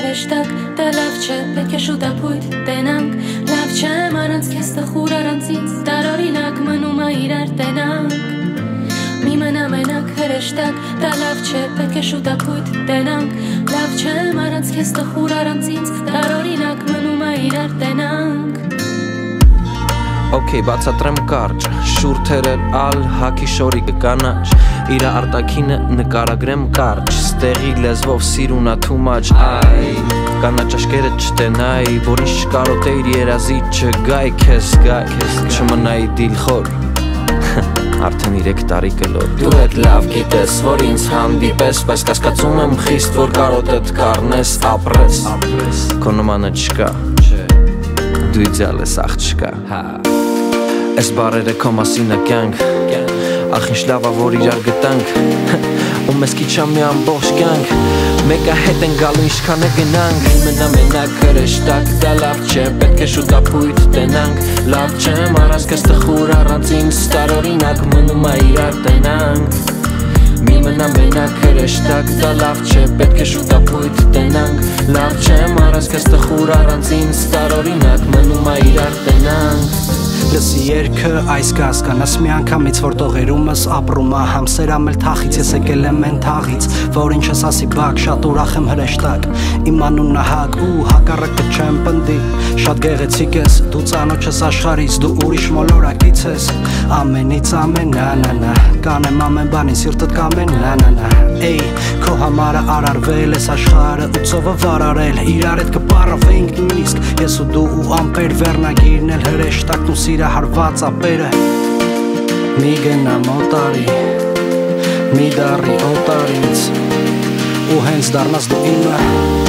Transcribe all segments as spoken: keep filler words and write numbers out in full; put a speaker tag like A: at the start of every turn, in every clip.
A: հրեշտակ, դա լավ չէ, պետք է շուտապույտ տենանք, լավ չէ առանց քեզ տխուր առանց ինձ, տարօրինակ մնում է իրար տենանք, մի մնա մենակ հրեշտակ, դա լավ չէ, պետք է շուտապույտ տենանք, լավ չէ առանց քեզ տխուր առանց ինձ, տարօրինակ մնում է իրար տենանք.
B: Okay, բացատրեմ կարճ, շուրթերել ալ, հակի շորի կկանաչ, իրա արտակինը նկարագրեմ կարճ, ստեղի լեզվով սիրունա թումաչ, այ, կանաչ աշկերը չտենայի, որ ինչ չկարոտեիր երազի չգայ, քեզ գայ, չմնայի դիլխոր, արդեն իրեք տարի կլոր. Դու էդ լավ գիտես, որ ինձ հանդիպես, բայց կասկածում եմ խիստ, որ կարոտեդ կարնես, ապրես, քո նմանը չկա, դու իդեալ ես աղջկա. Այս բարերը քո մասին է կյանք, ախ ինչ լավ ա որ իրար գտանք, ու մեզ քիչ ա մի ամբողջ կյանք, մեկը հետ են գալու ինչքան է գնանք, մնա մենակ հրեշտակ, դա լավ չէ, պետք է շուտապույտ տենանք, լավ չէ առանց քեզ տխուր առանց ինձ, տարօրինակ մնում ա իրար տենանք, մի մնա մենակ հրեշտակ, դա լավ չէ, պետք է շուտապույտ տենանք, լավ չէ առանց քեզ տխուր առանց ինձ, տարօրինակ մնում ա իրար տենանք.
C: Լսի երկը այս կասկանաս մի անգամից, որ տողերումս ապրում ա համ սերամել թախից, ես եկել եմ են թաղից, որ ինչ ես ասի բակ, շատ ուրախ եմ հրեշտակ, իմ անունն ա հակ ու հակառակը չեմ պնդի, շատ գեղեցիկ ես, դու ծանոթ ես աշխարհից, դու ուրիշ մոլորակից ես, ամենից ամեն նա նա նա, կանեմ ամեն բանի սիրտդ կամեն նա նա նա, էй, քո համարը արարվել ես աշխարհը ու ծովը վարարել, իրար հետ կպարավեինք նույնիսկ, ես ու դու ու ամպեր վերնագիրն էլ հրեշտակն ու սիրահարված ապերը, մի գնամ օտարի, մի դառի օտարից, ու հենց դառնաս դու իմը,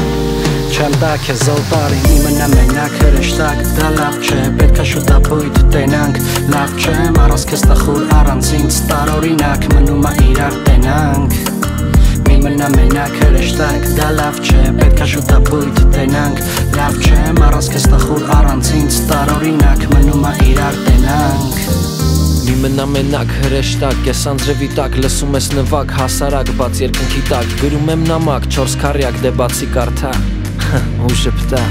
C: չեմ տա քեզ օտարի, մի մնա մենակ հրեշտակ, դա լավ չէ, պետք է շուտապույտ տենանք, լավ չէ առանց քեզ տխուր առանց ինձ, տարօրինակ մնում ա իրար տենանք, մի մնա մենակ հրեշտակ, դա լավ չէ, պետք է շուտապույտ տենանք, լավ չէ առանց քեզ տխուր առանց ինձ, տարօրինակ մնում ա իրար տենանք.
B: Մի մնա մենակ հրեշտակ, ես անձրևի տակ, լսում ես նվակ, հասարակ, բաց երկնքի տակ, գրում եմ նամակ, չորս քառյակ, դե բացի կարդա, ու շպտա.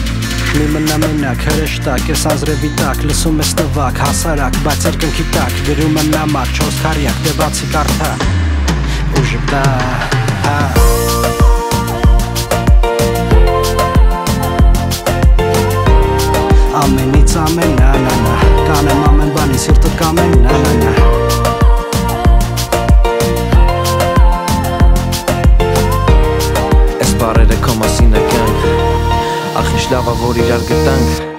C: Մի մնա մենակ հրեշտակ, ես անձրևի տակ, լսում ես նվակ, հասարակ, բաց երկնքի տակ, գրում եմ նամակ, չորս քառյակ, դե բացի կարդա, ու շպտա. Ամենից ամեն նա նա նա, կանեմ ամեն բանի սիրտդ կամեն նա նա նա.
B: Այս բարերը քո մասին է կյանք, ախ ինչ լավ ա որ իրար գտանք,